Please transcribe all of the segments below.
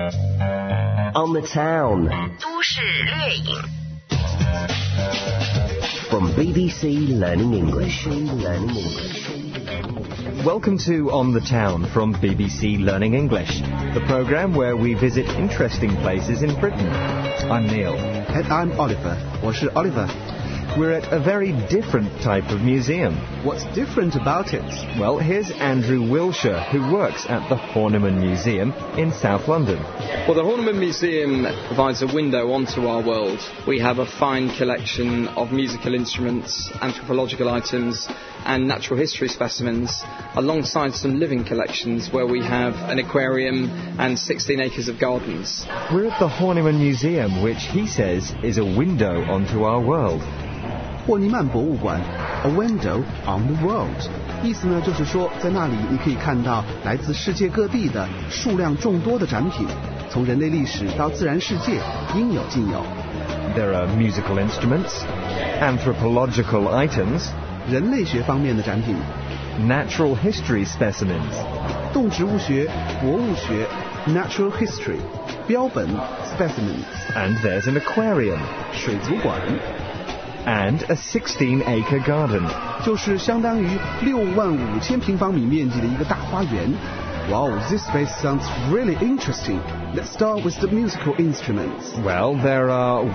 On the Town. 都市掠影 From BBC Learning English. Welcome to On the Town from BBC Learning English, the programme where we visit interesting places in Britain. I'm Neil. And I'm Oliver. 我是 Oliver. We're at a very different type of museum. What's different about it? Well, here's Andrew Wilshire, who works at the Horniman Museum in South London. Well, the Horniman Museum provides a window onto our world. We have a fine collection of musical instruments, anthropological items and natural history specimens, alongside some living collections where we have an aquarium and 16 acres of gardens. We're at the Horniman Museum, which he says is a window onto our world. 霍尼曼博物馆 A window on the world 意思呢就是说在那里你可以看到来自世界各地的数量众多的展品，从人类历史到自然世界应有尽有。 There are musical instruments, anthropological items, 人类学方面的展品， natural history specimens, 动植物学、博物学 Natural history 标本 specimens and there's an aquarium. 水族馆 And a 16-acre garden. 就是相当于65000平方米面积的一个大花园。Wow, this space sounds really interesting. Let's start with the musical instruments. Well, there are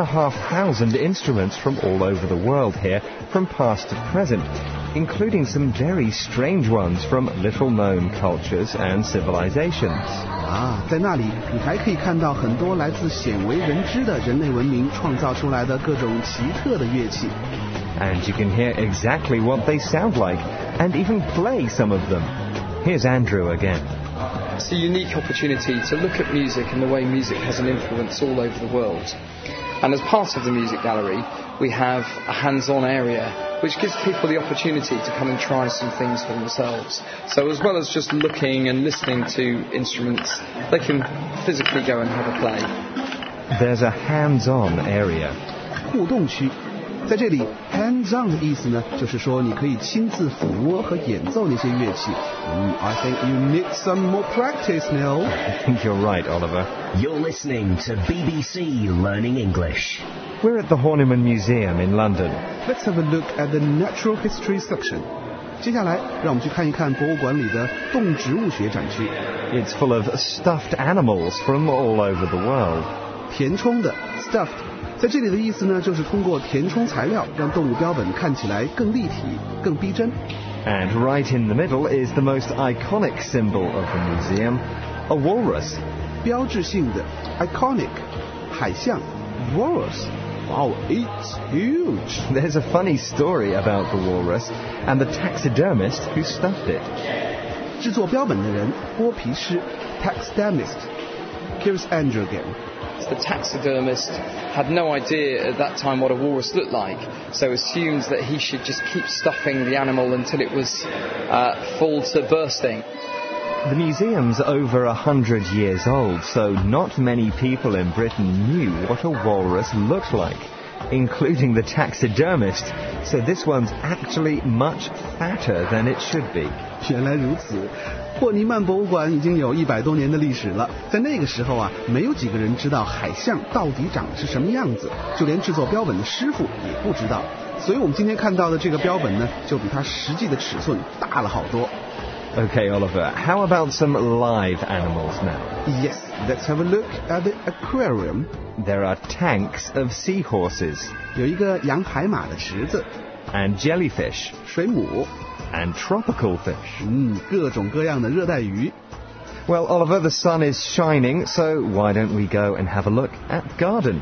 1,500 instruments from all over the world here, from past to present, including some very strange ones from little-known cultures and civilizations. 在那里你还可以看到很多来自鲜为人知的人类文明创造出来的各种奇特的乐器。 And you can hear exactly what they sound like, and even play some of them. Here's Andrew again. It's a unique opportunity to look at music and the way music has an influence all over the world. And as part of the music gallery, we have a hands-on area which gives people the opportunity to come and try some things for themselves. So as well as just looking and listening to instruments, they can physically go and have a play. There's a hands-on area. 互动区，在这里 hands-on 的意思呢，就是说你可以亲自抚摸和演奏那些乐器。I think you need some more practice, Neil. I think you're right, Oliver. You're listening to BBC Learning English. We're at the Horniman Museum in London. Let's have a look at the natural history section. 接下来，让我们去看一看博物馆里的动植物学展区。 It's full of stuffed animals from all over the world. 填充的 stuffed， 在这里的意思呢，就是通过填充材料，让动物标本看起来更立体、更逼真。 And right in the middle is the most iconic symbol of the museum, a walrus. 标志性的 iconic 海象 walrus. Wow, it's huge. There's a funny story about the walrus and the taxidermist who stuffed it. 制作标本的人剥皮师 taxidermist. Here's Andrew again. The taxidermist had no idea at that time what a walrus looked like, so assumed that he should just keep stuffing the animal until it was full to bursting. The museum's over 100 years old, so not many people in Britain knew what a walrus looked like, including the taxidermist, so this one's actually much fatter than it should be. 原来如此，霍尼曼博物馆已经有100多年的历史了。在那个时候啊，没有几个人知道海象到底长得是什么样子，就连制作标本的师傅也不知道。所以我们今天看到的这个标本呢，就比它实际的尺寸大了好多。 Okay, Oliver, how about some live animals now? Yes, let's have a look at the aquarium. There are tanks of seahorses. 有一个养海马的池子 and jellyfish 水母 and tropical fish. 各种各样的热带鱼。 Well, Oliver, the sun is shining, so why don't we go and have a look at the garden?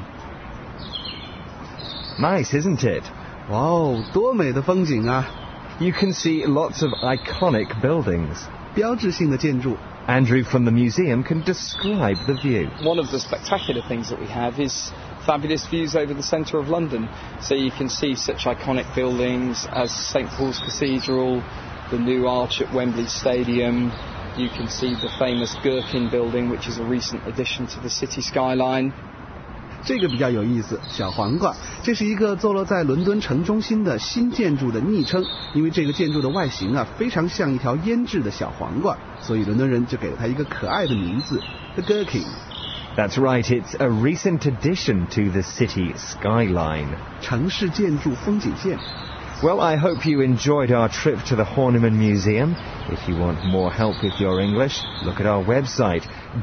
Nice, isn't it? 哇哦，多美的风景啊！ You can see lots of iconic buildings. 标志性的建筑。 Andrew from the museum can describe the view. One of the spectacular things that we have is fabulous views over the centre of London. So you can see such iconic buildings as St Paul's Cathedral, the new arch at Wembley Stadium. You can see the famous Gherkin building, which is a recent addition to the city skyline. 这个比较有意思，小皇冠，这是一个坐落在伦敦城中心的新建筑的昵称，因为这个建筑的外形啊非常像一条腌制的小皇冠，所以伦敦人就给了它一个可爱的名字 The Gherkin。 That's right, it's a recent addition to the city skyline. 城市建筑风景线。 Well, I hope you enjoyed our trip to the Horniman Museum. If you want more help with your English, look at our website,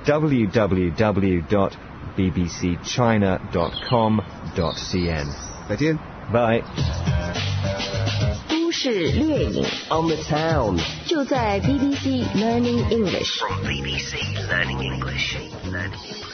www.bbcchina.com.cn. 再见。 Bye. 都市掠影 On the town. 就在 BBC Learning English。 From BBC Learning English.